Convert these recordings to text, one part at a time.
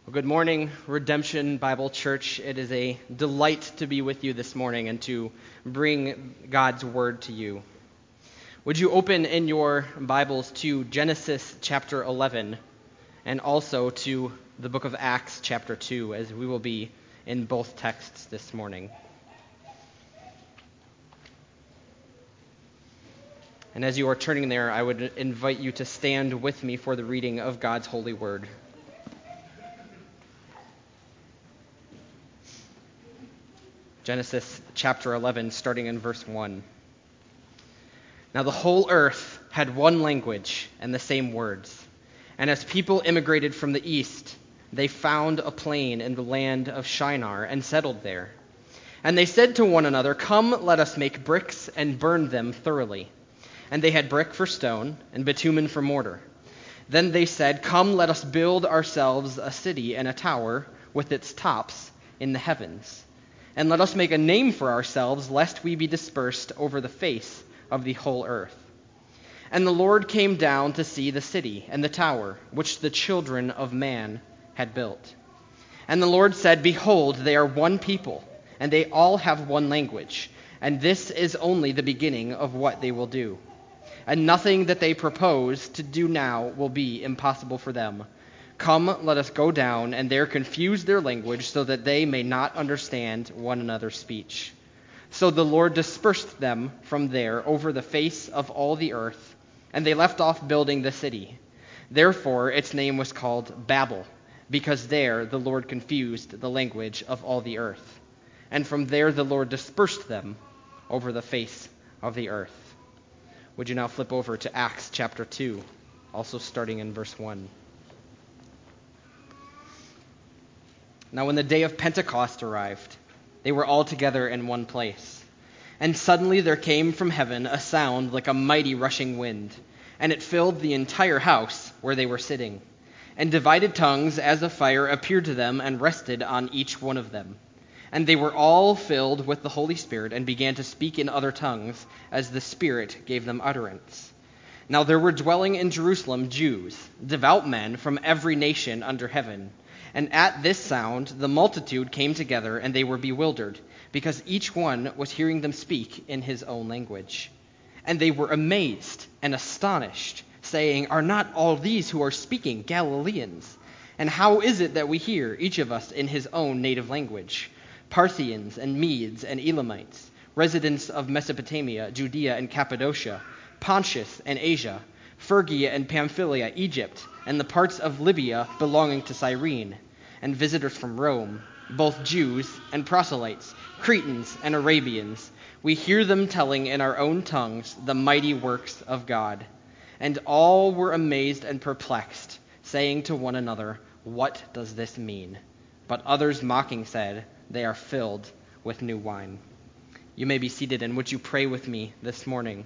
Well, good morning, Redemption Bible Church. It is a delight to be with you this morning and to bring God's Word to you. Would you open in your Bibles to Genesis chapter 11 and also to the book of Acts chapter 2, as we will be in both texts this morning. And as you are turning there, I would invite you to stand with me for the reading of God's holy word. Genesis chapter 11, starting in verse 1. Now the whole earth had one language and the same words. And as people immigrated from the east, they found a plain in the land of Shinar and settled there. And they said to one another, "Come, let us make bricks and burn them thoroughly." And they had brick for stone and bitumen for mortar. Then they said, "Come, let us build ourselves a city and a tower with its tops in the heavens. And let us make a name for ourselves, lest we be dispersed over the face of the whole earth." And the Lord came down to see the city and the tower, which the children of man had built. And the Lord said, "Behold, they are one people, and they all have one language, and this is only the beginning of what they will do. And nothing that they propose to do now will be impossible for them. Come, let us go down and there confuse their language so that they may not understand one another's speech." So the Lord dispersed them from there over the face of all the earth, and they left off building the city. Therefore its name was called Babel, because there the Lord confused the language of all the earth. And from there the Lord dispersed them over the face of the earth. Would you now flip over to Acts chapter 2, also starting in verse 1. Now when the day of Pentecost arrived, they were all together in one place. And suddenly there came from heaven a sound like a mighty rushing wind, and it filled the entire house where they were sitting. And divided tongues as of fire appeared to them and rested on each one of them. And they were all filled with the Holy Spirit and began to speak in other tongues as the Spirit gave them utterance. Now there were dwelling in Jerusalem Jews, devout men from every nation under heaven. And at this sound the multitude came together, and they were bewildered, because each one was hearing them speak in his own language. And they were amazed and astonished, saying, "Are not all these who are speaking Galileans? And how is it that we hear, each of us in his own native language? Parthians and Medes and Elamites, residents of Mesopotamia, Judea and Cappadocia, Pontus and Asia, Phrygia and Pamphylia, Egypt, and the parts of Libya belonging to Cyrene, and visitors from Rome, both Jews and proselytes, Cretans and Arabians. We hear them telling in our own tongues the mighty works of God." And all were amazed and perplexed, saying to one another, "What does this mean?" But others mocking said, "They are filled with new wine." You may be seated, and would you pray with me this morning?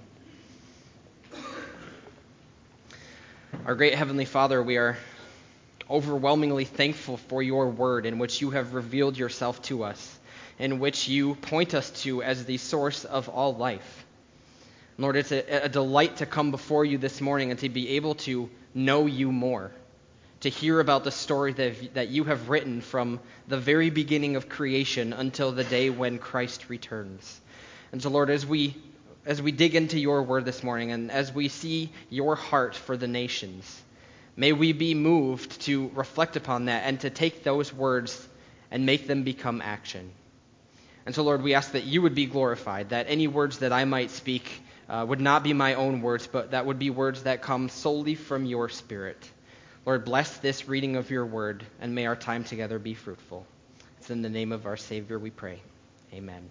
Our great Heavenly Father, we are overwhelmingly thankful for your word in which you have revealed yourself to us, in which you point us to as the source of all life. Lord, it's a delight to come before you this morning and to be able to know you more, to hear about the story that you have written from the very beginning of creation until the day when Christ returns. And so, Lord, as we dig into your word this morning and as we see your heart for the nations, may we be moved to reflect upon that and to take those words and make them become action. And so, Lord, we ask that you would be glorified, that any words that I might speak would not be my own words, but that would be words that come solely from your Spirit. Lord, bless this reading of your word, and may our time together be fruitful. It's in the name of our Savior we pray. Amen.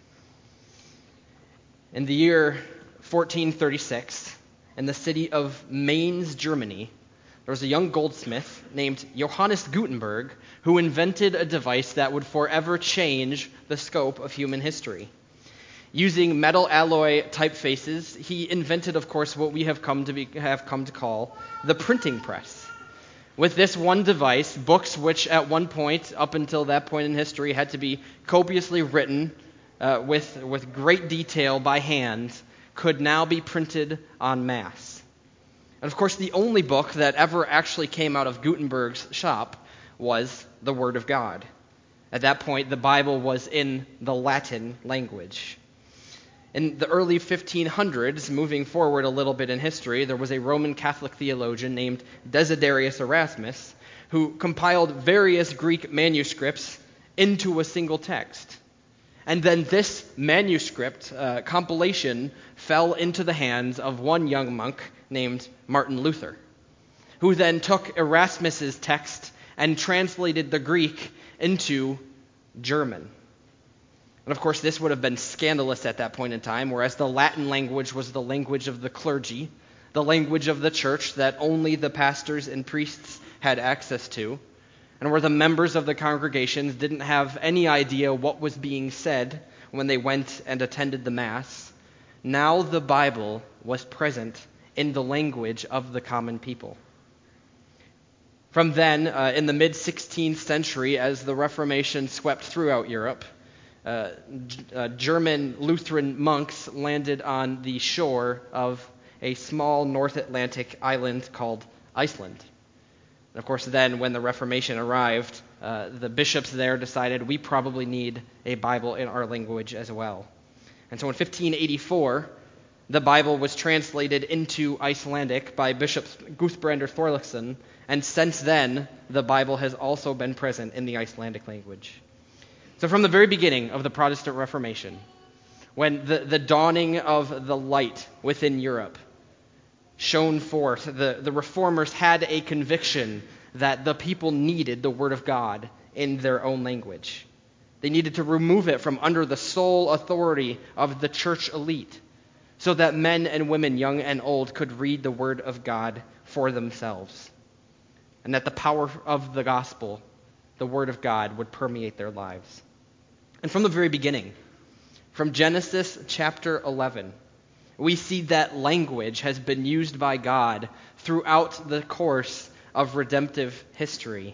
In the year 1436, in the city of Mainz, Germany, there was a young goldsmith named Johannes Gutenberg who invented a device that would forever change the scope of human history. Using metal alloy typefaces, he invented, of course, what we have come to call the printing press. With this one device, books which at one point, up until that point in history, had to be copiously written with great detail by hand, could now be printed en masse. And of course, the only book that ever actually came out of Gutenberg's shop was the Word of God. At that point, the Bible was in the Latin language. In the early 1500s, moving forward a little bit in history, there was a Roman Catholic theologian named Desiderius Erasmus who compiled various Greek manuscripts into a single text. And then this manuscript compilation fell into the hands of one young monk named Martin Luther, who then took Erasmus's text and translated the Greek into German. And of course, this would have been scandalous at that point in time, whereas the Latin language was the language of the clergy, the language of the church that only the pastors and priests had access to, and where the members of the congregations didn't have any idea what was being said when they went and attended the Mass. Now the Bible was present in the language of the common people. From then, in the mid-16th century, as the Reformation swept throughout Europe, German Lutheran monks landed on the shore of a small North Atlantic island called Iceland. And of course, then when the Reformation arrived, the bishops there decided we probably need a Bible in our language as well. And so in 1584, the Bible was translated into Icelandic by Bishop Guthbrandur Thorlaksson, and since then, the Bible has also been present in the Icelandic language. So from the very beginning of the Protestant Reformation, when the dawning of the light within Europe shone forth, the reformers had a conviction that the people needed the Word of God in their own language. They needed to remove it from under the sole authority of the church elite so that men and women, young and old, could read the Word of God for themselves, and that the power of the gospel, the Word of God, would permeate their lives. And from the very beginning, from Genesis chapter 11, we see that language has been used by God throughout the course of redemptive history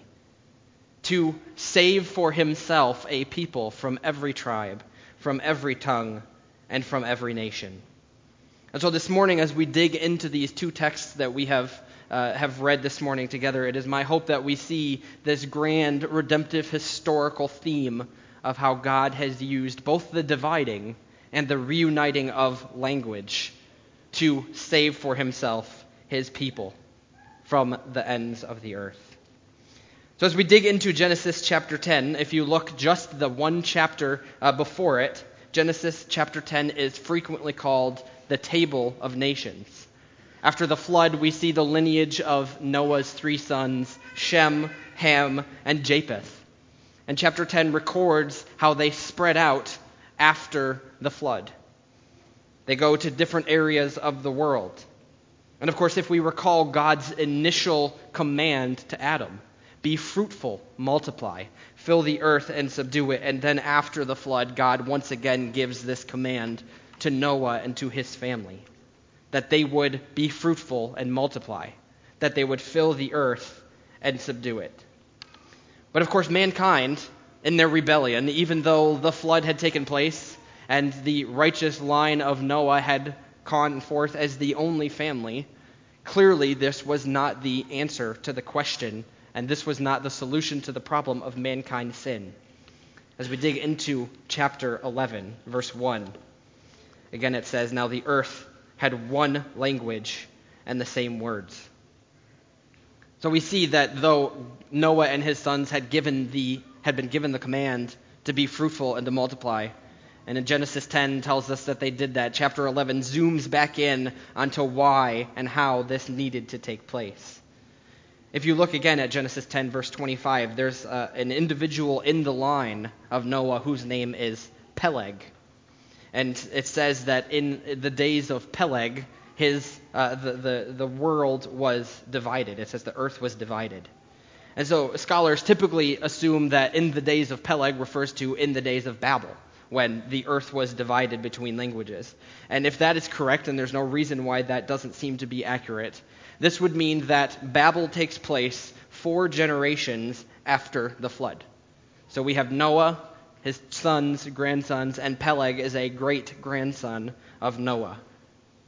to save for himself a people from every tribe, from every tongue, and from every nation. And so this morning, as we dig into these two texts that we have read this morning together, it is my hope that we see this grand redemptive historical theme of how God has used both the dividing and the reuniting of language to save for himself his people from the ends of the earth. So as we dig into Genesis chapter 10, if you look just the one chapter before it, Genesis chapter 10 is frequently called the Table of Nations. After the flood, we see the lineage of Noah's three sons, Shem, Ham, and Japheth. And chapter 10 records how they spread out after the flood. They go to different areas of the world. And of course, if we recall God's initial command to Adam, be fruitful, multiply, fill the earth and subdue it. And then after the flood, God once again gives this command to Noah and to his family, that they would be fruitful and multiply, that they would fill the earth and subdue it. But of course, mankind, in their rebellion, even though the flood had taken place and the righteous line of Noah had gone forth as the only family, clearly this was not the answer to the question, and this was not the solution to the problem of mankind's sin. As we dig into chapter 11, verse 1, again it says, "Now the earth had one language and the same words." So we see that though Noah and his sons had been given the command to be fruitful and to multiply, and in Genesis 10 tells us that they did that, chapter 11 zooms back in onto why and how this needed to take place. If you look again at Genesis 10, verse 25, there's an individual in the line of Noah whose name is Peleg. And it says that in the days of Peleg, the world was divided. It says the earth was divided. And so scholars typically assume that in the days of Peleg refers to in the days of Babel, when the earth was divided between languages. And if that is correct, and there's no reason why that doesn't seem to be accurate, this would mean that Babel takes place 4 generations after the flood. So we have Noah, his sons, grandsons, and Peleg is a great-grandson of Noah.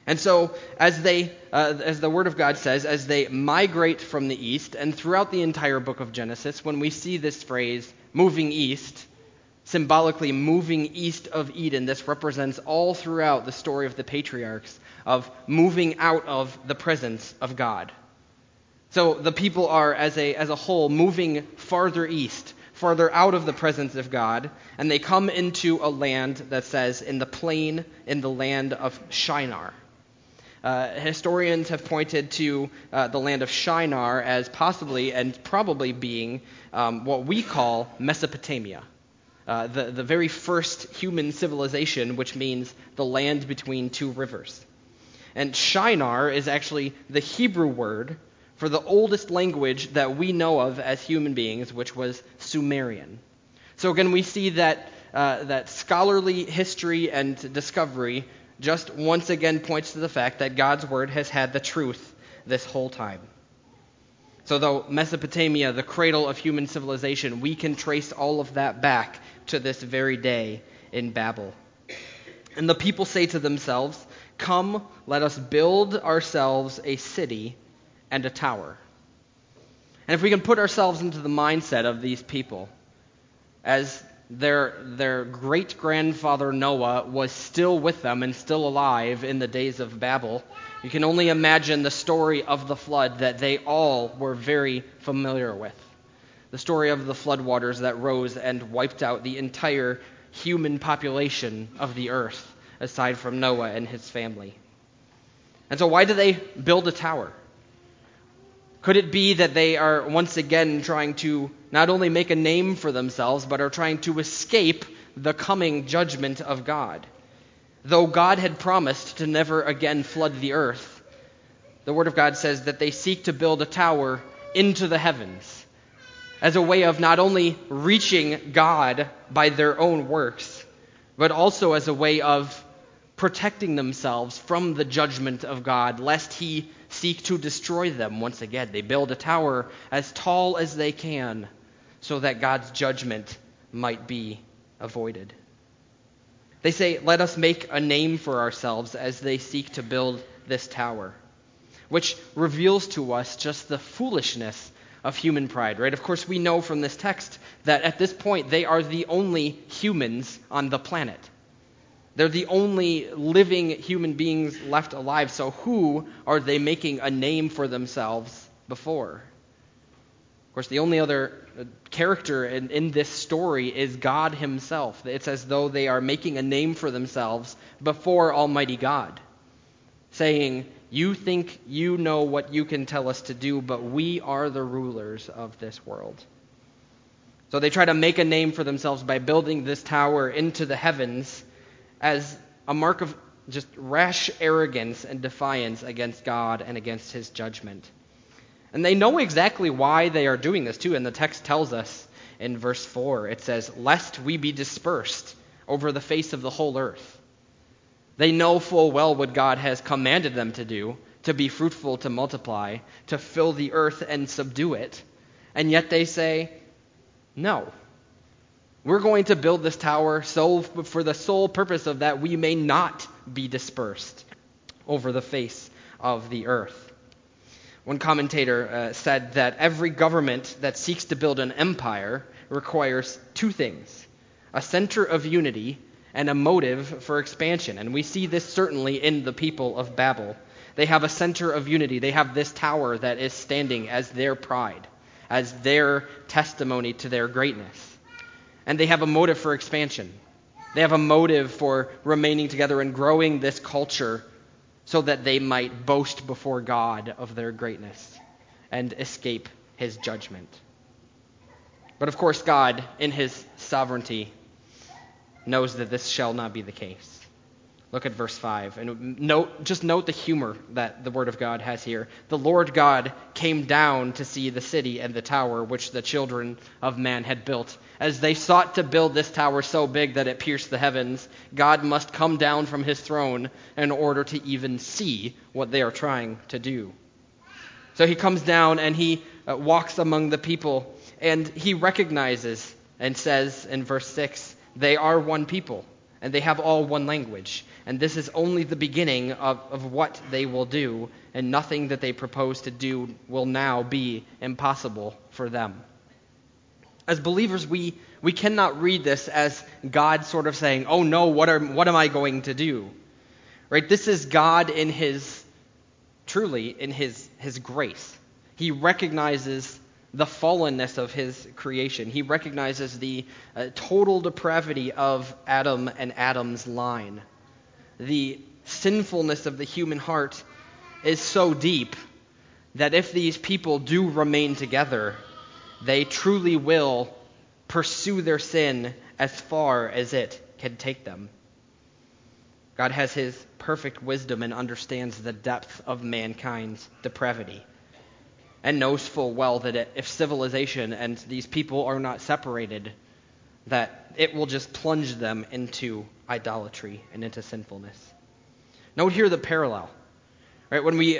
And so, as the Word of God says, as they migrate from the east, and throughout the entire book of Genesis, when we see this phrase, moving east, symbolically moving east of Eden, this represents all throughout the story of the patriarchs of moving out of the presence of God. So the people are, as a whole, moving farther east, farther out of the presence of God, and they come into a land that says, in the plain, in the land of Shinar. Historians have pointed to the land of Shinar as possibly and probably being what we call Mesopotamia, the very first human civilization, which means the land between two rivers. And Shinar is actually the Hebrew word for the oldest language that we know of as human beings, which was Sumerian. So again, we see that scholarly history and discovery just once again points to the fact that God's word has had the truth this whole time. So though Mesopotamia, the cradle of human civilization, we can trace all of that back to this very day in Babel. And the people say to themselves, "Come, let us build ourselves a city and a tower." And if we can put ourselves into the mindset of these people, as their great-grandfather Noah was still with them and still alive in the days of Babel, you can only imagine the story of the flood that they all were very familiar with. The story of the floodwaters that rose and wiped out the entire human population of the earth, aside from Noah and his family. And so why do they build a tower? Could it be that they are once again trying to not only make a name for themselves, but are trying to escape the coming judgment of God? Though God had promised to never again flood the earth, the Word of God says that they seek to build a tower into the heavens as a way of not only reaching God by their own works, but also as a way of protecting themselves from the judgment of God, lest he seek to destroy them once again. They build a tower as tall as they can so that God's judgment might be avoided. They say, "Let us make a name for ourselves," as they seek to build this tower, which reveals to us just the foolishness of human pride, right? Of course, we know from this text that at this point they are the only humans on the planet. They're the only living human beings left alive, so who are they making a name for themselves before? Of course, the only other character in this story is God himself. It's as though they are making a name for themselves before Almighty God, saying, "You think you know what you can tell us to do, but we are the rulers of this world." So they try to make a name for themselves by building this tower into the heavens as a mark of just rash arrogance and defiance against God and against his judgment. And they know exactly why they are doing this too, and the text tells us in verse 4, it says, "Lest we be dispersed over the face of the whole earth." They know full well what God has commanded them to do, to be fruitful, to multiply, to fill the earth and subdue it. And yet they say, "No. We're going to build this tower for the sole purpose of that we may not be dispersed over the face of the earth." One commentator said that every government that seeks to build an empire requires two things: a center of unity and a motive for expansion. And we see this certainly in the people of Babel. They have a center of unity. They have this tower that is standing as their pride, as their testimony to their greatness. And they have a motive for expansion. They have a motive for remaining together and growing this culture so that they might boast before God of their greatness and escape his judgment. But of course, God, in his sovereignty, knows that this shall not be the case. Look at verse 5, and note the humor that the Word of God has here. "The Lord God came down to see the city and the tower which the children of man had built." As they sought to build this tower so big that it pierced the heavens, God must come down from his throne in order to even see what they are trying to do. So he comes down and he walks among the people, and he recognizes and says in verse 6, "They are one people, and they have all one language. And this is only the beginning of what they will do, and nothing that they propose to do will now be impossible for them. As believers, we cannot read this as God sort of saying, oh no, what am I going to do? Right? This is God in his grace. He recognizes the fallenness of his creation. He recognizes the total depravity of Adam and Adam's line. The sinfulness of the human heart is so deep that if these people do remain together, they truly will pursue their sin as far as it can take them. God has his perfect wisdom and understands the depth of mankind's depravity, and knows full well that if civilization and these people are not separated, that it will just plunge them into idolatry and into sinfulness. Note here the parallel. Right, when we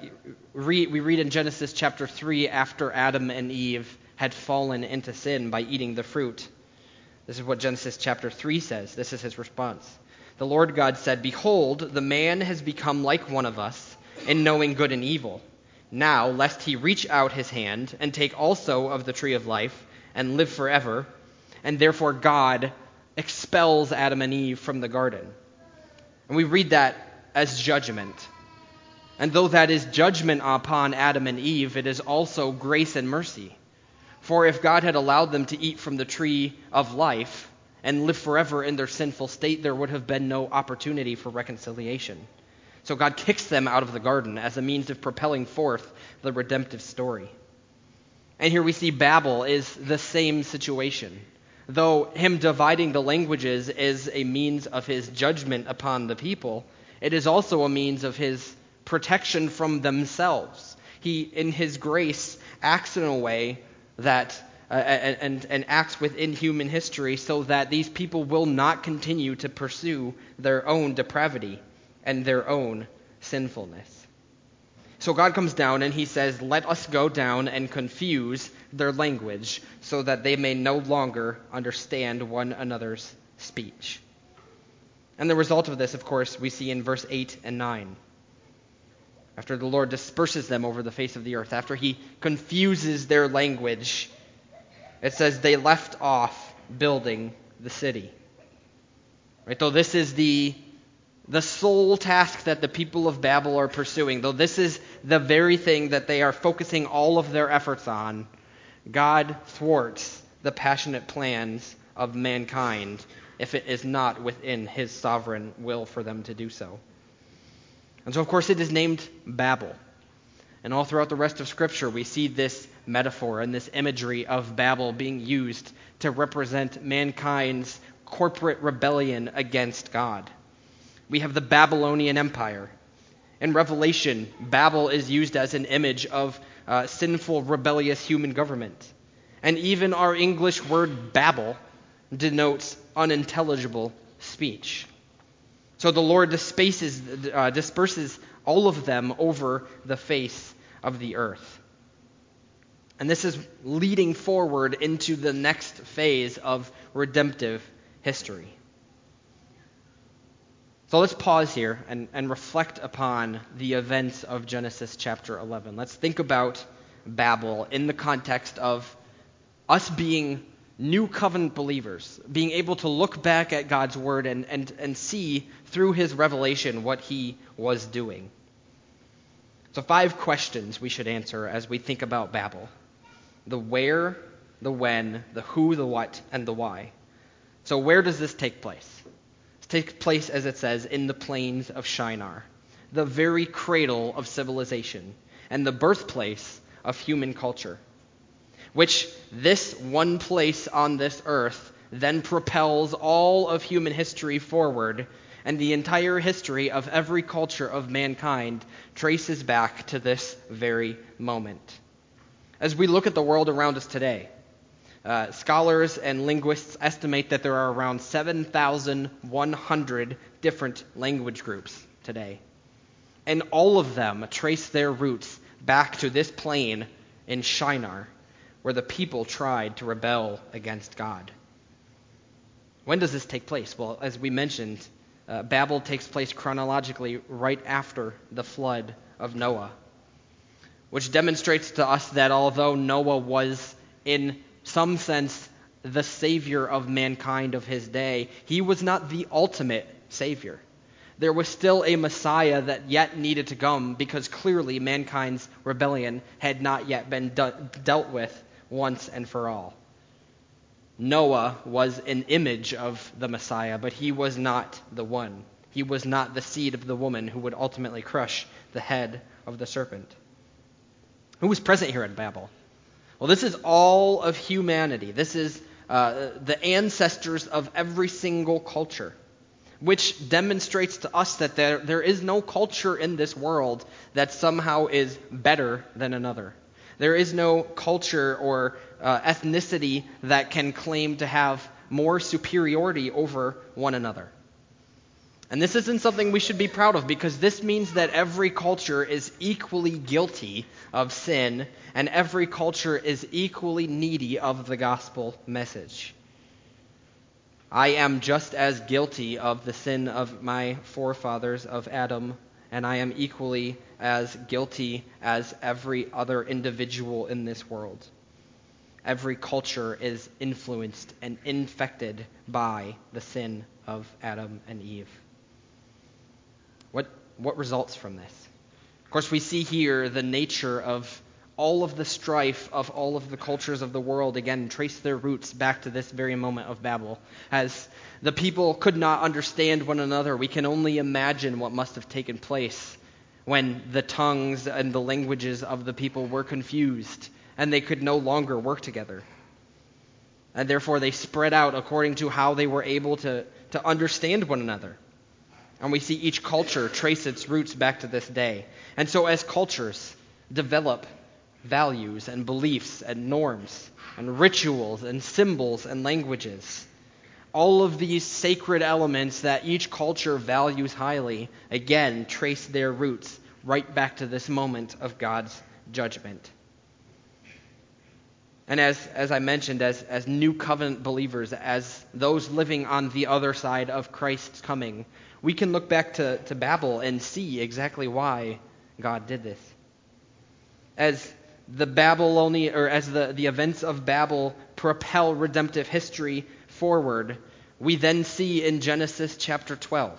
read in Genesis chapter 3, after Adam and Eve had fallen into sin by eating the fruit. This is what Genesis chapter 3 says. This is his response. The Lord God said, "Behold, the man has become like one of us in knowing good and evil. Now, lest he reach out his hand and take also of the tree of life and live forever." And therefore God expels Adam and Eve from the garden. And we read that as judgment. And though that is judgment upon Adam and Eve, it is also grace and mercy. For if God had allowed them to eat from the tree of life and live forever in their sinful state, there would have been no opportunity for reconciliation. So God kicks them out of the garden as a means of propelling forth the redemptive story. And here we see Babel is the same situation. Though him dividing the languages is a means of his judgment upon the people, it is also a means of his protection from themselves. He, in his grace, acts in a way that and acts within human history so that these people will not continue to pursue their own depravity and their own sinfulness. So God comes down and he says, "Let us go down and confuse their language so that they may no longer understand one another's speech." And the result of this, of course, we see in verse 8 and 9. After the Lord disperses them over the face of the earth, after he confuses their language, it says they left off building the city. Right? Though this is the sole task that the people of Babel are pursuing, though this is the very thing that they are focusing all of their efforts on, God thwarts the passionate plans of mankind if it is not within his sovereign will for them to do so. And so, of course, it is named Babel. And all throughout the rest of Scripture, we see this metaphor and this imagery of Babel being used to represent mankind's corporate rebellion against God. We have the Babylonian Empire. In Revelation, Babel is used as an image of sinful, rebellious human government. And even our English word Babel denotes unintelligible speech. So the Lord disperses all of them over the face of the earth. And this is leading forward into the next phase of redemptive history. So let's pause here and reflect upon the events of Genesis chapter 11. Let's think about Babel in the context of us being new covenant believers, being able to look back at God's word and see through his revelation what he was doing. So 5 questions we should answer as we think about Babel: the where, the when, the who, the what, and the why. So where does this take place? It takes place, as it says, in the plains of Shinar, the very cradle of civilization and the birthplace of human culture, which this one place on this earth then propels all of human history forward, and the entire history of every culture of mankind traces back to this very moment. As we look at the world around us today, scholars and linguists estimate that there are around 7,100 different language groups today, and all of them trace their roots back to this plain in Shinar, where the people tried to rebel against God. When does this take place? Well, as we mentioned, Babel takes place chronologically right after the flood of Noah, which demonstrates to us that although Noah was, in some sense, the savior of mankind of his day, he was not the ultimate savior. There was still a Messiah that yet needed to come, because clearly mankind's rebellion had not yet been dealt with once and for all. Noah was an image of the Messiah, but he was not the one. He was not the seed of the woman who would ultimately crush the head of the serpent. Who was present here at Babel? Well, this is all of humanity. This is the ancestors of every single culture, which demonstrates to us that there is no culture in this world that somehow is better than another. There is no culture or ethnicity that can claim to have more superiority over one another. And this isn't something we should be proud of, because this means that every culture is equally guilty of sin, and every culture is equally needy of the gospel message. I am just as guilty of the sin of my forefathers, of Adam, and I am equally as guilty as every other individual in this world. Every culture is influenced and infected by the sin of Adam and Eve. What results from this? Of course, we see here the nature of all of the strife of all of the cultures of the world, again, trace their roots back to this very moment of Babel. As the people could not understand one another, we can only imagine what must have taken place when the tongues and the languages of the people were confused and they could no longer work together. And therefore they spread out according to how they were able to understand one another. And we see each culture trace its roots back to this day. And so as cultures develop values and beliefs and norms and rituals and symbols and languages, all of these sacred elements that each culture values highly, again, trace their roots right back to this moment of God's judgment. And as I mentioned, as new covenant believers, as those living on the other side of Christ's coming, we can look back to Babel and see exactly why God did this. As the events of Babel propel redemptive history forward, we then see in Genesis chapter 12,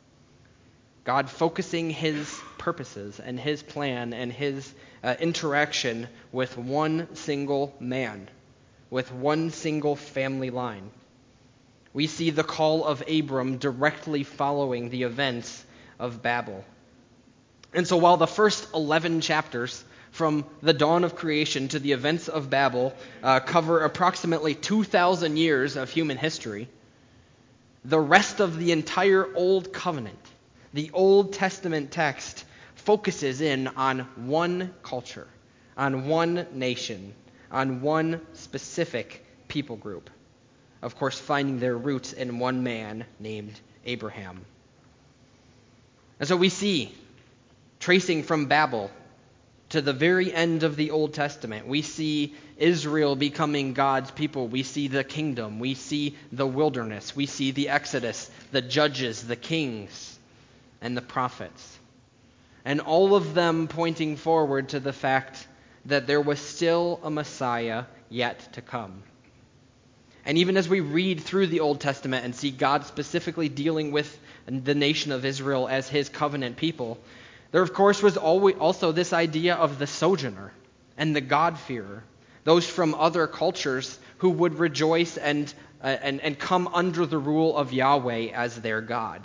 God focusing his purposes and his plan and his interaction with one single man, with one single family line. We see the call of Abram directly following the events of Babel. And so while the first 11 chapters from the dawn of creation to the events of Babel cover approximately 2,000 years of human history, the rest of the entire Old Covenant, the Old Testament text, focuses in on one culture, on one nation, on one specific people group. Of course, finding their roots in one man named Abraham. And so we see, tracing from Babel to the very end of the Old Testament, we see Israel becoming God's people. We see the kingdom. We see the wilderness. We see the Exodus, the judges, the kings, and the prophets. And all of them pointing forward to the fact that there was still a Messiah yet to come. And even as we read through the Old Testament and see God specifically dealing with the nation of Israel as his covenant people, there of course was also this idea of the sojourner and the God-fearer, those from other cultures who would rejoice and come under the rule of Yahweh as their God.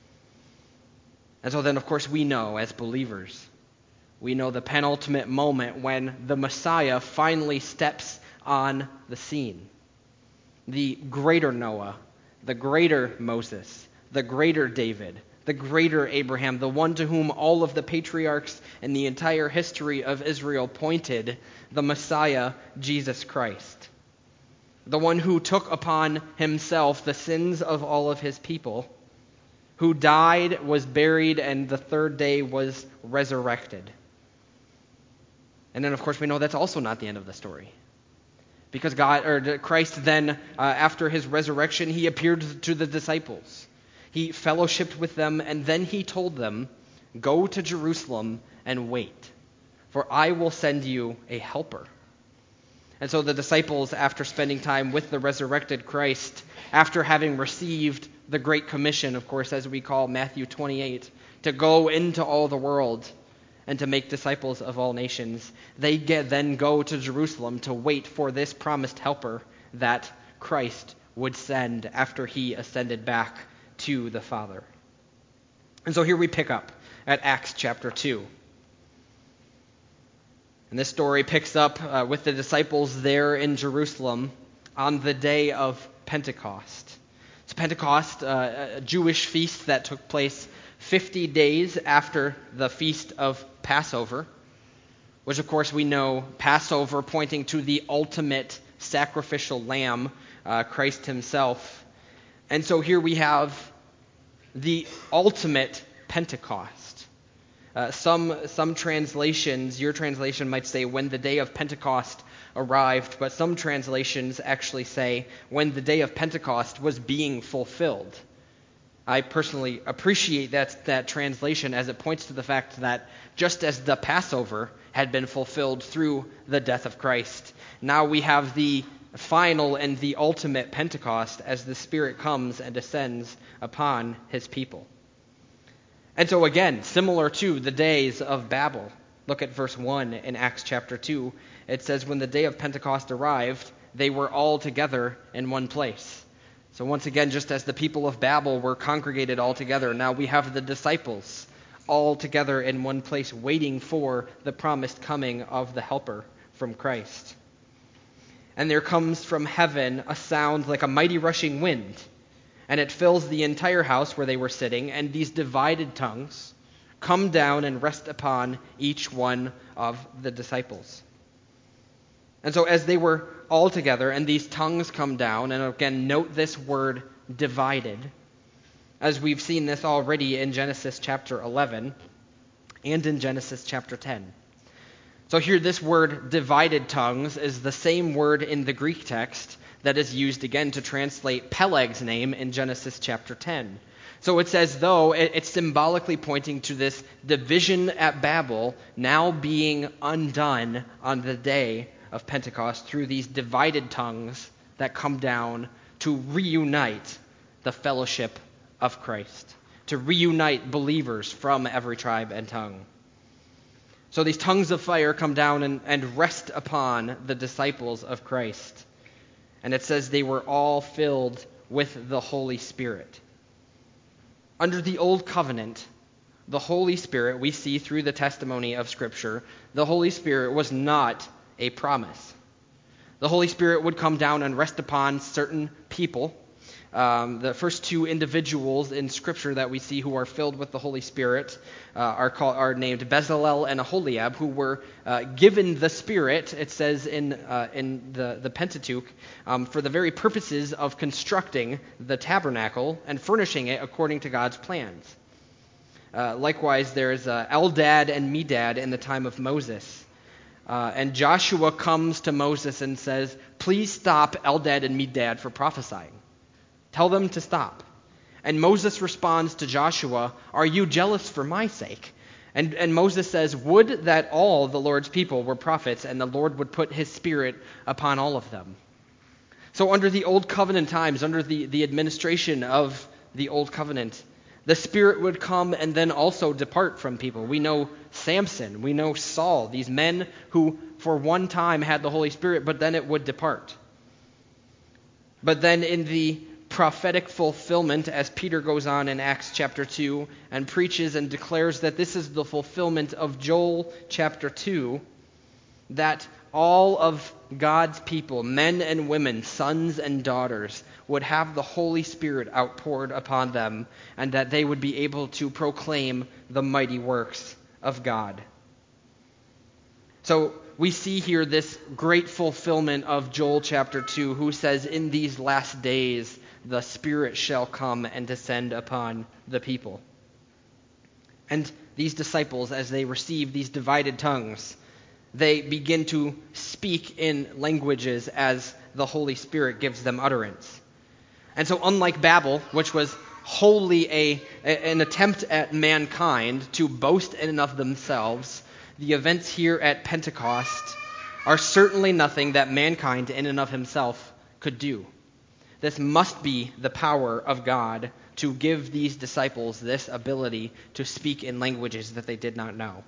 And so then of course we know as believers, we know the penultimate moment when the Messiah finally steps on the scene. The greater Noah, the greater Moses, the greater David, the greater Abraham, the one to whom all of the patriarchs and the entire history of Israel pointed, the Messiah, Jesus Christ. The one who took upon himself the sins of all of his people, who died, was buried, and the third day was resurrected. And then, of course, we know that's also not the end of the story. Because Christ then, after his resurrection, he appeared to the disciples. He fellowshiped with them, and then he told them, "Go to Jerusalem and wait, for I will send you a helper." And so the disciples, after spending time with the resurrected Christ, after having received the Great Commission, of course, as we call Matthew 28, to go into all the world and to make disciples of all nations, they then go to Jerusalem to wait for this promised helper that Christ would send after he ascended back to the Father. And so here we pick up at Acts chapter 2. And this story picks up with the disciples there in Jerusalem on the day of Pentecost. So Pentecost, a Jewish feast that took place 50 days after the feast of Passover, which of course we know Passover pointing to the ultimate sacrificial lamb, Christ himself. And so here we have the ultimate Pentecost. Some translations, your translation might say when the day of Pentecost arrived, but some translations actually say when the day of Pentecost was being fulfilled. I personally appreciate that translation, as it points to the fact that just as the Passover had been fulfilled through the death of Christ, now we have the final and the ultimate Pentecost as the Spirit comes and descends upon his people. And so again, similar to the days of Babel, look at verse 1 in Acts chapter 2. It says, when the day of Pentecost arrived, they were all together in one place. So once again, just as the people of Babel were congregated all together, now we have the disciples all together in one place waiting for the promised coming of the helper from Christ. And there comes from heaven a sound like a mighty rushing wind, and it fills the entire house where they were sitting, and these divided tongues come down and rest upon each one of the disciples. And so as they were all together, and these tongues come down, and again, note this word divided, as we've seen this already in Genesis chapter 11 and in Genesis chapter 10. So here this word divided tongues is the same word in the Greek text that is used again to translate Peleg's name in Genesis chapter 10. So it's as though it's symbolically pointing to this division at Babel now being undone on the day of Pentecost through these divided tongues that come down to reunite the fellowship of Christ, to reunite believers from every tribe and tongue. So these tongues of fire come down and rest upon the disciples of Christ. And it says they were all filled with the Holy Spirit. Under the Old Covenant, the Holy Spirit, we see through the testimony of Scripture, the Holy Spirit was not a promise. The Holy Spirit would come down and rest upon certain people. The first two individuals in Scripture that we see who are filled with the Holy Spirit are named Bezalel and Aholiab, who were given the Spirit, it says in the Pentateuch, for the very purposes of constructing the tabernacle and furnishing it according to God's plans. Likewise, there's Eldad and Medad in the time of Moses. And Joshua comes to Moses and says, "Please stop Eldad and Medad for prophesying. Tell them to stop." And Moses responds to Joshua, "Are you jealous for my sake?" And Moses says, "Would that all the Lord's people were prophets, and the Lord would put his Spirit upon all of them." So under the Old Covenant times, under the administration of the Old Covenant, the Spirit would come and then also depart from people. We know Samson, we know Saul, these men who for one time had the Holy Spirit, but then it would depart. But then in the prophetic fulfillment, as Peter goes on in Acts chapter 2 and preaches and declares that this is the fulfillment of Joel chapter 2, that all of God's people, men and women, sons and daughters, would have the Holy Spirit outpoured upon them, and that they would be able to proclaim the mighty works of God. So we see here this great fulfillment of Joel chapter 2, who says, "In these last days the Spirit shall come and descend upon the people." And these disciples, as they receive these divided tongues, they begin to speak in languages as the Holy Spirit gives them utterance. And so unlike Babel, which was wholly an attempt at mankind to boast in and of themselves, the events here at Pentecost are certainly nothing that mankind in and of himself could do. This must be the power of God to give these disciples this ability to speak in languages that they did not know.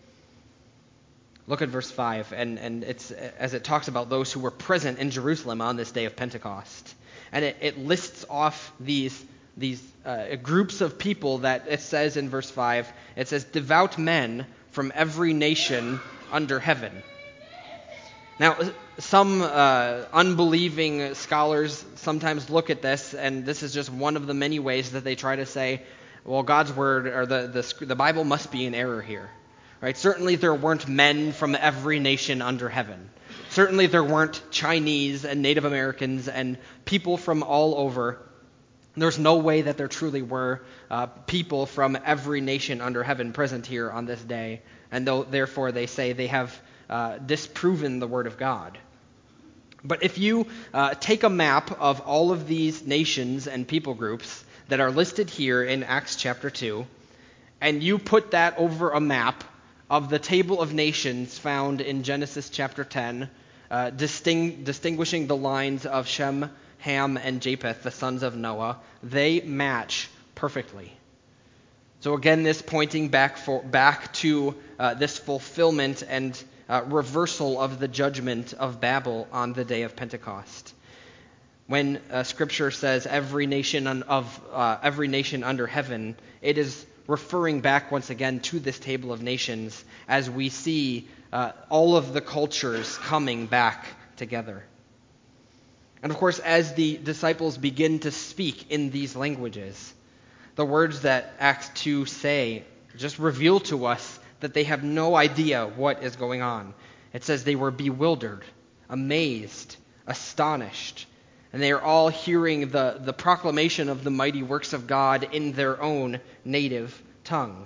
Look at verse 5, and it's as it talks about those who were present in Jerusalem on this day of Pentecost. And it lists off these groups of people that it says in verse 5. It says, devout men from every nation under heaven. Now, some unbelieving scholars sometimes look at this, and this is just one of the many ways that they try to say, well, God's word, or the Bible must be in error here. Right? Certainly there weren't men from every nation under heaven. Certainly there weren't Chinese and Native Americans and people from all over. There's no way that there truly were people from every nation under heaven present here on this day, and therefore they say they have disproven the word of God. But if you take a map of all of these nations and people groups that are listed here in Acts chapter 2, and you put that over a map of the table of nations found in Genesis chapter 10, distinguishing the lines of Shem, Ham, and Japheth, the sons of Noah, they match perfectly. So again, this pointing back to this fulfillment and reversal of the judgment of Babel on the day of Pentecost. When Scripture says every nation under heaven, it is referring back once again to this table of nations as we see all of the cultures coming back together. And of course, as the disciples begin to speak in these languages, the words that Acts 2 say just reveal to us that they have no idea what is going on. It says they were bewildered, amazed, astonished, and they are all hearing the proclamation of the mighty works of God in their own native tongue.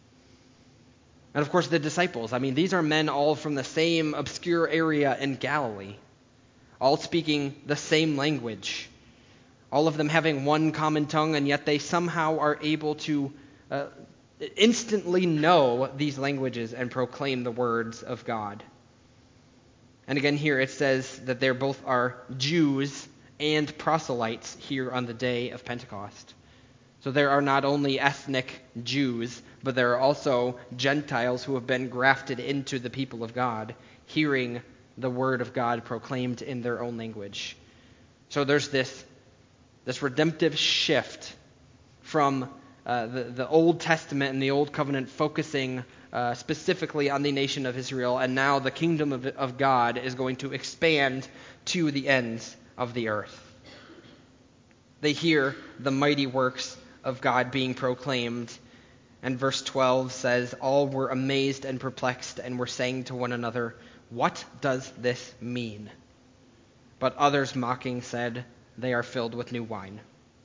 And of course, the disciples, these are men all from the same obscure area in Galilee, all speaking the same language, all of them having one common tongue, and yet they somehow are able to instantly know these languages and proclaim the words of God. And again here it says that they both are Jews and proselytes here on the day of Pentecost. So there are not only ethnic Jews, but there are also Gentiles who have been grafted into the people of God, hearing the word of God proclaimed in their own language. So there's this redemptive shift from the Old Testament and the Old Covenant focusing specifically on the nation of Israel, and now the kingdom of God is going to expand to the ends of the earth. They hear the mighty works of God being proclaimed, and verse 12 says, all were amazed and perplexed and were saying to one another, what does this mean? But others mocking said, they are filled with new wine.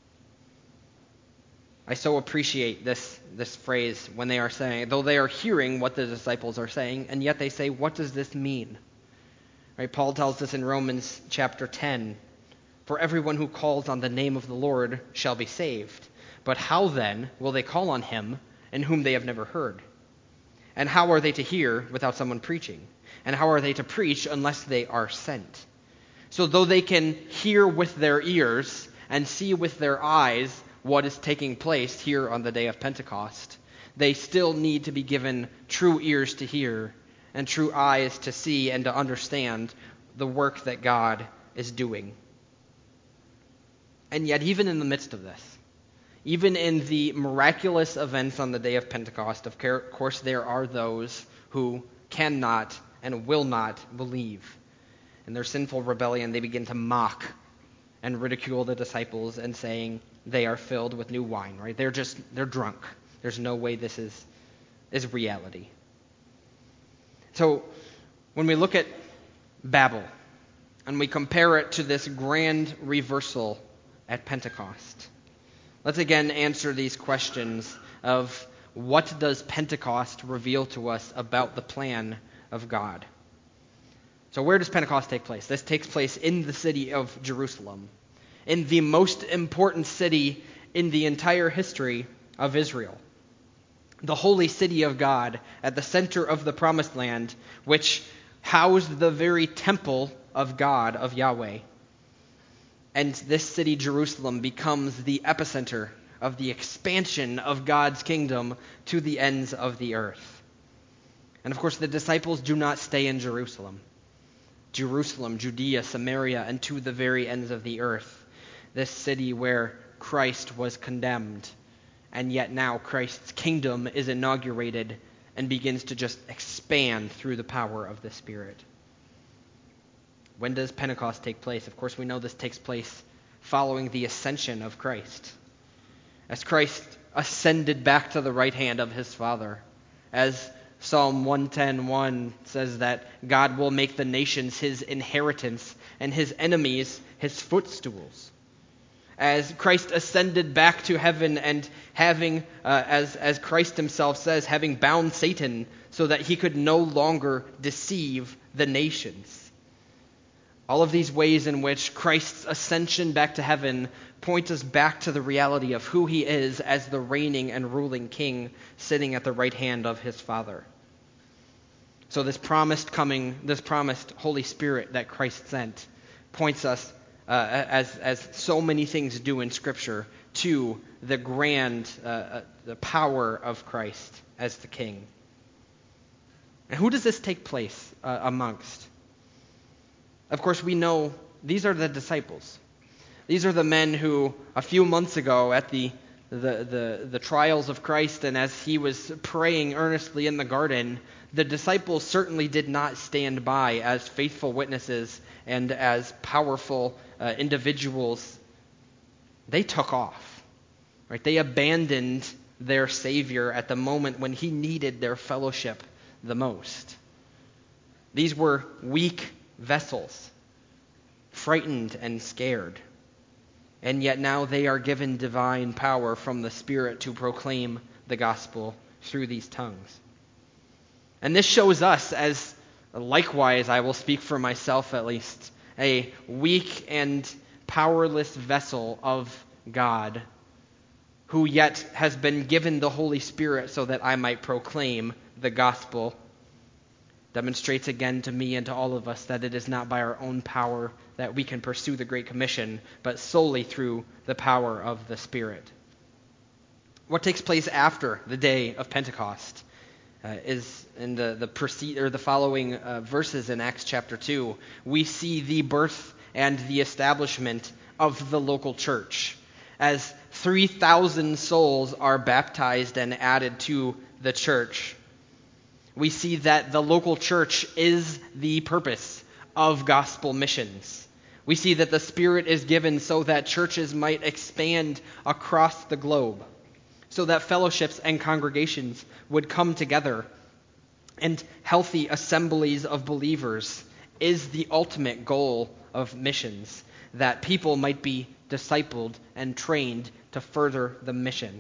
I so appreciate this phrase when they are saying, though they are hearing what the disciples are saying, and yet they say, what does this mean? Right? Paul tells us in Romans chapter 10, for everyone who calls on the name of the Lord shall be saved. But how then will they call on him in whom they have never heard? And how are they to hear without someone preaching? And how are they to preach unless they are sent? So though they can hear with their ears and see with their eyes what is taking place here on the day of Pentecost, they still need to be given true ears to hear and true eyes to see and to understand the work that God is doing. And yet, even in the midst of this, even in the miraculous events on the day of Pentecost, of course, there are those who cannot and will not believe. In their sinful rebellion, they begin to mock and ridicule the disciples and saying they are filled with new wine, right? They're drunk. There's no way this is reality. So when we look at Babel and we compare it to this grand reversal at Pentecost, let's again answer these questions of what does Pentecost reveal to us about the plan of God? So where does Pentecost take place? This takes place in the city of Jerusalem, in the most important city in the entire history of Israel. The holy city of God at the center of the promised land, which housed the very temple of God, of Yahweh. And this city, Jerusalem, becomes the epicenter of the expansion of God's kingdom to the ends of the earth. And of course, the disciples do not stay in Jerusalem. Jerusalem, Judea, Samaria, and to the very ends of the earth. This city where Christ was condemned, and yet now Christ's kingdom is inaugurated and begins to just expand through the power of the Spirit. When does Pentecost take place? Of course, we know this takes place following the ascension of Christ. As Christ ascended back to the right hand of his Father, as Psalm 110:1 says that God will make the nations his inheritance and his enemies his footstools. As Christ ascended back to heaven and having, as Christ himself says, having bound Satan so that he could no longer deceive the nations. All of these ways in which Christ's ascension back to heaven point us back to the reality of who he is as the reigning and ruling king sitting at the right hand of his Father. So this promised Holy Spirit that Christ sent points us, as so many things do in Scripture, to the grand the power of Christ as the king. And who does this take place amongst? Of course, we know these are the disciples. These are the men who, a few months ago at the trials of Christ and as he was praying earnestly in the garden, the disciples certainly did not stand by as faithful witnesses and as powerful individuals. They took off. Right? They abandoned their Savior at the moment when he needed their fellowship the most. These were weak vessels, frightened and scared. And yet now they are given divine power from the Spirit to proclaim the gospel through these tongues. And this shows us, as likewise I will speak for myself at least, a weak and powerless vessel of God, who yet has been given the Holy Spirit so that I might proclaim the gospel, demonstrates again to me and to all of us that it is not by our own power that we can pursue the Great Commission, but solely through the power of the Spirit. What takes place after the day of Pentecost is in the following verses in Acts chapter 2. We see the birth and the establishment of the local church, as 3,000 souls are baptized and added to the church. We see that the local church is the purpose of gospel missions. We see that the Spirit is given so that churches might expand across the globe, so that fellowships and congregations would come together, and healthy assemblies of believers is the ultimate goal of missions, that people might be discipled and trained to further the mission.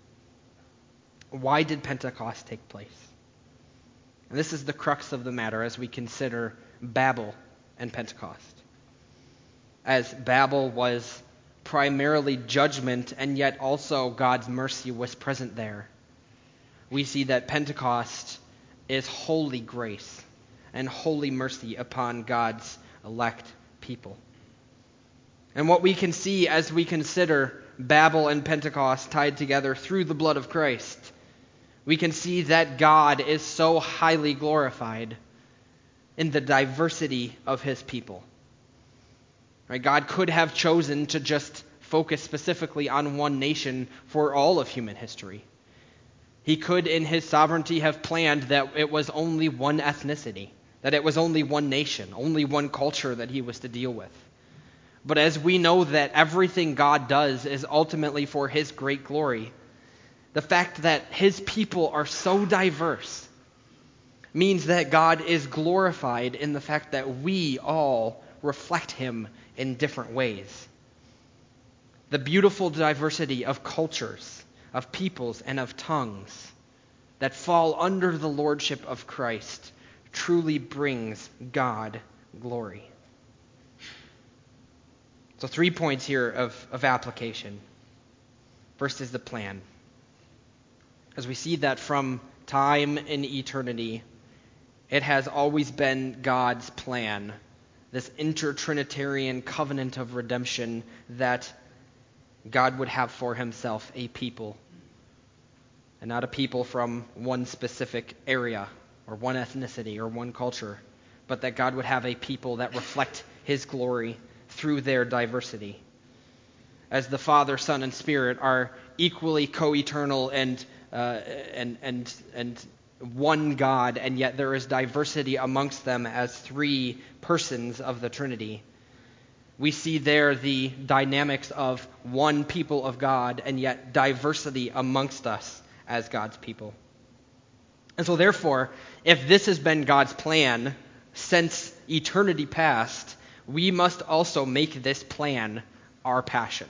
Why did Pentecost take place? And this is the crux of the matter as we consider Babel and Pentecost. As Babel was primarily judgment, and yet also God's mercy was present there, we see that Pentecost is holy grace and holy mercy upon God's elect people. And what we can see as we consider Babel and Pentecost tied together through the blood of Christ, we can see that God is so highly glorified in the diversity of his people. Right? God could have chosen to just focus specifically on one nation for all of human history. He could, in his sovereignty, have planned that it was only one ethnicity, that it was only one nation, only one culture that he was to deal with. But as we know that everything God does is ultimately for his great glory, the fact that his people are so diverse means that God is glorified in the fact that we all reflect him in different ways. The beautiful diversity of cultures, of peoples, and of tongues that fall under the lordship of Christ truly brings God glory. So 3 points here of application. First is the plan. As we see that from time and eternity, it has always been God's plan, this intertrinitarian covenant of redemption, that God would have for himself a people, and not a people from one specific area or one ethnicity or one culture, but that God would have a people that reflect his glory through their diversity. As the Father, Son, and Spirit are equally co-eternal and one God, and yet there is diversity amongst them as three persons of the Trinity. We see there the dynamics of one people of God, and yet diversity amongst us as God's people. And so therefore, if this has been God's plan since eternity past, we must also make this plan our passion.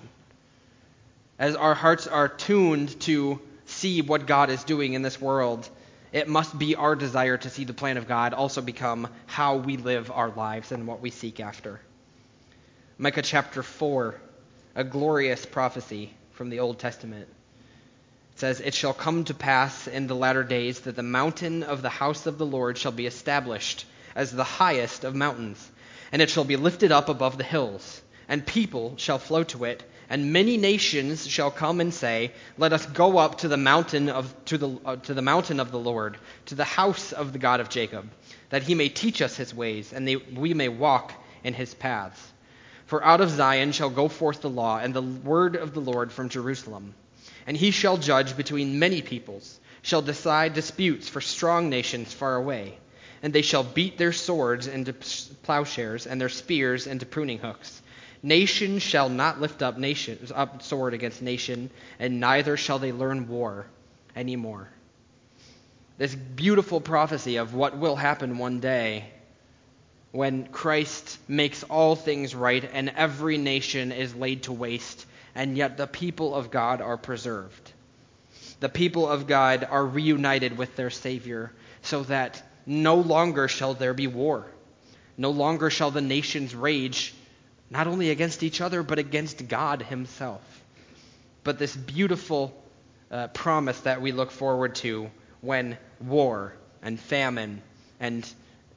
As our hearts are tuned to see what God is doing in this world, it must be our desire to see the plan of God also become how we live our lives and what we seek after. Micah chapter 4, a glorious prophecy from the Old Testament. It says, "It shall come to pass in the latter days that the mountain of the house of the Lord shall be established as the highest of mountains, and it shall be lifted up above the hills, and people shall flow to it, and many nations shall come and say, Let us go up to the mountain of the mountain of the Lord, to the house of the God of Jacob, that he may teach us his ways, and we may walk in his paths. For out of Zion shall go forth the law, and the word of the Lord from Jerusalem. And he shall judge between many peoples, shall decide disputes for strong nations far away. And they shall beat their swords into plowshares, and their spears into pruning hooks. Nation shall not lift up sword against nation, and neither shall they learn war anymore." This beautiful prophecy of what will happen one day when Christ makes all things right and every nation is laid to waste, and yet the people of God are preserved. The people of God are reunited with their Savior, so that no longer shall there be war. No longer shall the nations rage, not only against each other, but against God himself. But this beautiful promise that we look forward to when war and famine and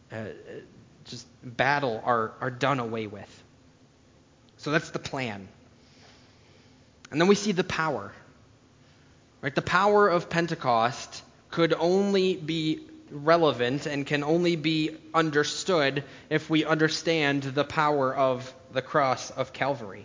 just battle are done away with. So that's the plan. And then we see the power. Right? The power of Pentecost could only be relevant and can only be understood if we understand the power of the cross of Calvary.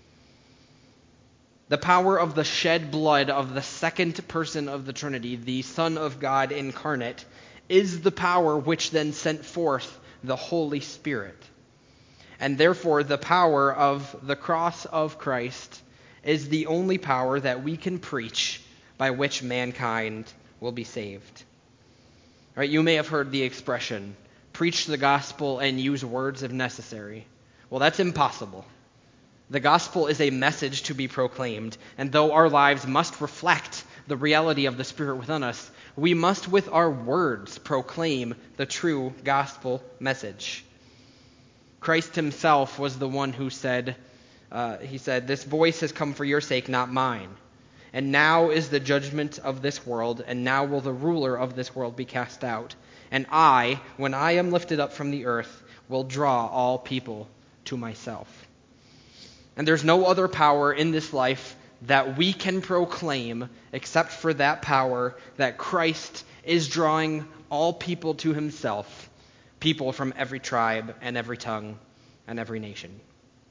The power of the shed blood of the second person of the Trinity, the Son of God incarnate, is the power which then sent forth the Holy Spirit. And therefore, the power of the cross of Christ is the only power that we can preach by which mankind will be saved. Right? You may have heard the expression, preach the gospel and use words if necessary. Well, that's impossible. The gospel is a message to be proclaimed, and though our lives must reflect the reality of the Spirit within us, we must with our words proclaim the true gospel message. Christ himself was the one who said, "This voice has come for your sake, not mine. And now is the judgment of this world, and now will the ruler of this world be cast out. And I, when I am lifted up from the earth, will draw all people to myself." And there's no other power in this life that we can proclaim except for that power that Christ is drawing all people to himself, people from every tribe and every tongue and every nation.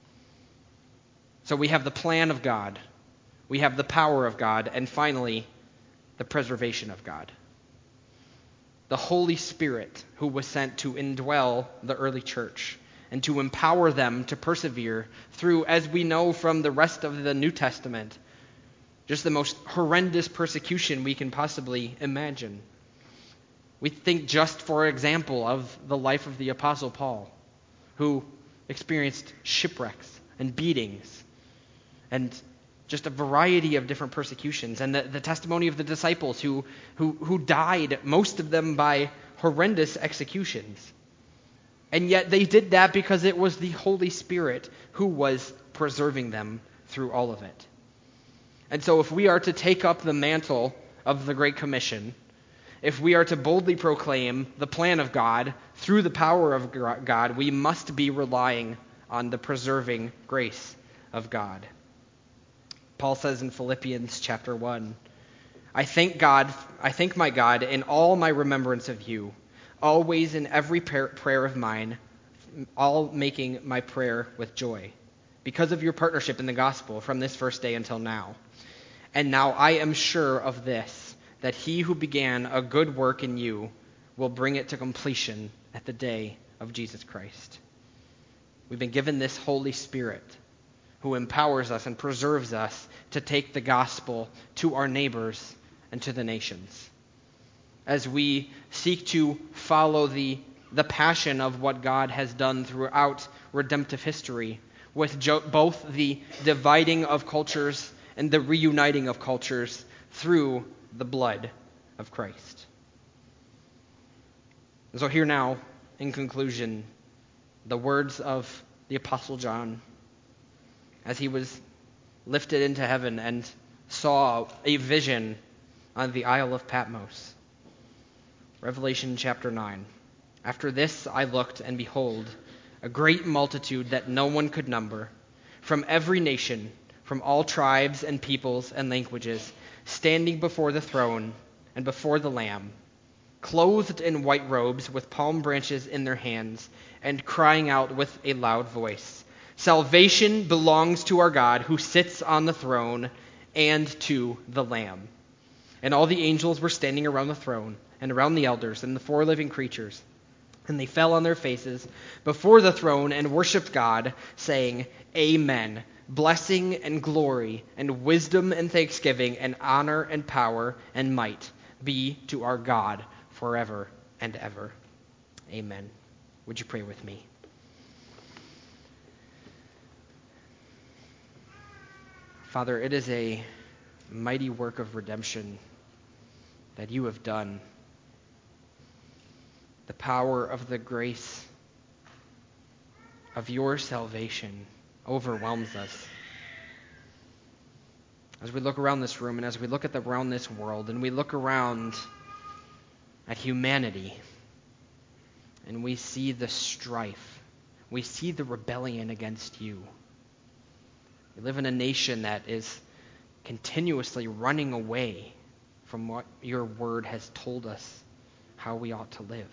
So we have the plan of God. We have the power of God, and finally, the preservation of God. The Holy Spirit who was sent to indwell the early church and to empower them to persevere through, as we know from the rest of the New Testament, just the most horrendous persecution we can possibly imagine. We think just, for example, of the life of the Apostle Paul, who experienced shipwrecks and beatings and just a variety of different persecutions, and the testimony of the disciples who died, most of them by horrendous executions. And yet they did that because it was the Holy Spirit who was preserving them through all of it. And so if we are to take up the mantle of the Great Commission, if we are to boldly proclaim the plan of God through the power of God, we must be relying on the preserving grace of God. Paul says in Philippians chapter 1, I thank my God in all my remembrance of you, always in every prayer of mine, all making my prayer with joy, because of your partnership in the gospel from this first day until now. And now I am sure of this, that he who began a good work in you will bring it to completion at the day of Jesus Christ. We've been given this Holy Spirit who empowers us and preserves us to take the gospel to our neighbors and to the nations. As we seek to follow the passion of what God has done throughout redemptive history, with both the dividing of cultures and the reuniting of cultures through the blood of Christ. And so here now, in conclusion, the words of the Apostle John as he was lifted into heaven and saw a vision on the Isle of Patmos. Revelation chapter 9. After this I looked, and behold, a great multitude that no one could number, from every nation, from all tribes and peoples and languages, standing before the throne and before the Lamb, clothed in white robes with palm branches in their hands, and crying out with a loud voice, Salvation belongs to our God who sits on the throne and to the Lamb. And all the angels were standing around the throne and around the elders and the four living creatures. And they fell on their faces before the throne and worshipped God, saying, Amen. Blessing and glory and wisdom and thanksgiving and honor and power and might be to our God forever and ever. Amen. Would you pray with me? Father, it is a mighty work of redemption that you have done. The power of the grace of your salvation overwhelms us. As we look around this room and as we look around this world and we look around at humanity and we see the strife, we see the rebellion against you. We live in a nation that is continuously running away from what your word has told us how we ought to live.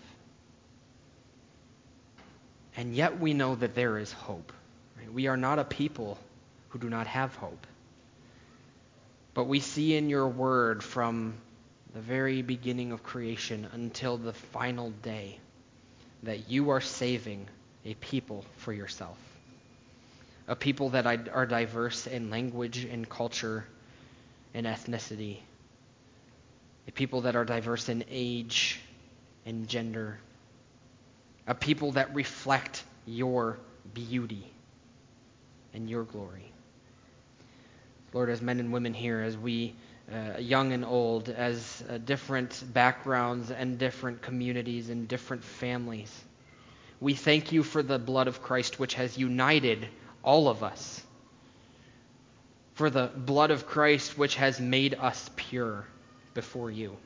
And yet we know that there is hope. Right? We are not a people who do not have hope. But we see in your word from the very beginning of creation until the final day that you are saving a people for yourself. A people that are diverse in language and culture and ethnicity. A people that are diverse in age and gender. A people that reflect your beauty and your glory. Lord, as men and women here, as we, young and old, as different backgrounds and different communities and different families, we thank you for the blood of Christ which has united all of us. For the blood of Christ which has made us pure before you.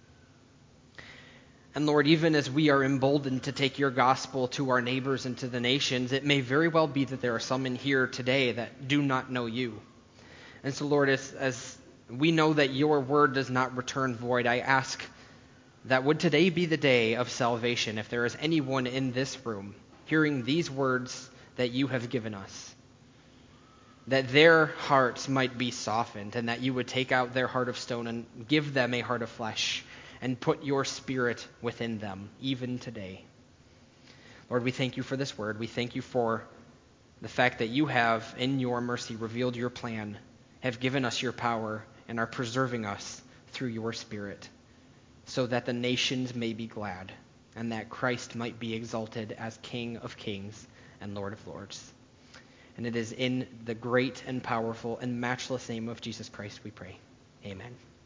And Lord, even as we are emboldened to take your gospel to our neighbors and to the nations, it may very well be that there are some in here today that do not know you. And so, Lord, as we know that your word does not return void, I ask that would today be the day of salvation, if there is anyone in this room hearing these words that you have given us, that their hearts might be softened, and that you would take out their heart of stone and give them a heart of flesh, and put your spirit within them, even today. Lord, we thank you for this word. We thank you for the fact that you have, in your mercy, revealed your plan, have given us your power, and are preserving us through your Spirit, so that the nations may be glad, and that Christ might be exalted as King of kings and Lord of lords. And it is in the great and powerful and matchless name of Jesus Christ we pray. Amen.